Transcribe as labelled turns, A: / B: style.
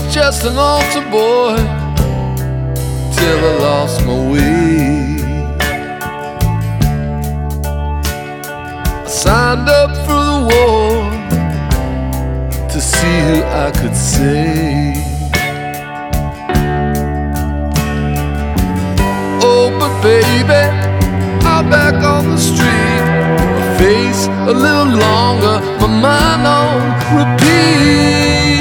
A: just an altar boy till I lost my way. I signed up for the war to see who I could save. Oh, but baby,